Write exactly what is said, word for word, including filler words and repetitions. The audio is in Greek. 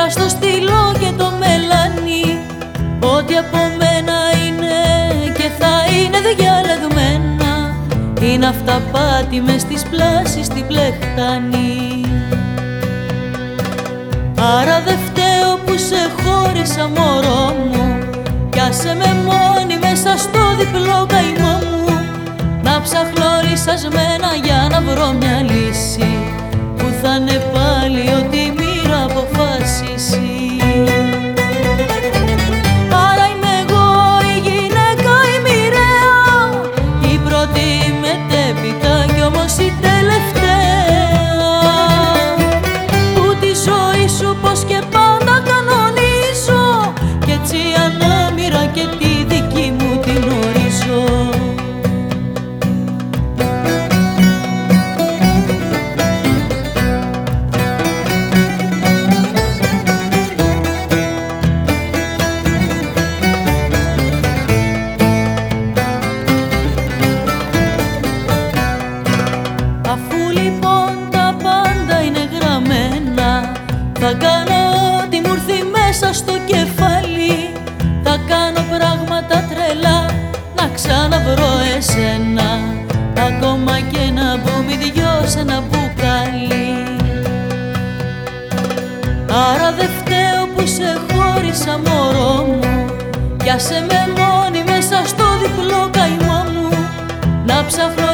Πήρα στο στυλό και το μελάνι, ό,τι από μένα είναι και θα είναι διαλεγμένα. Είναι αυταπάτη μες στις πλάσεις στην πλεχτάνη. Άρα δε φταίω που σε χώρισα μωρό μου, κι άσε με μόνη μέσα στο διπλό καημό μου, να ψάχνω λυσασμένα για να βρω μια λύση που θα είναι πάλι ό,τι η μοίρα αποφασίσει. Άρα είμαι εγώ η γυναίκα η μοιραία, η πρώτη μετέπειτα κι όμως η τελευταία, που τη ζωή σου πως και πάντα κανονίζω, κι έτσι ανάμειρα και τη δική μου την ορίζω. Θα κάνω ό,τι μου έρθει μέσα στο κεφάλι, θα κάνω πράγματα τρελά να ξαναβρω εσένα, ακόμα και να μπούμε οι δυο σε ένα μπουκάλι. Άρα δε φταίω που σε χώρισα μωρό μου, κι άσε με μόνη μέσα στο διπλό καημό μου, να ψάχνω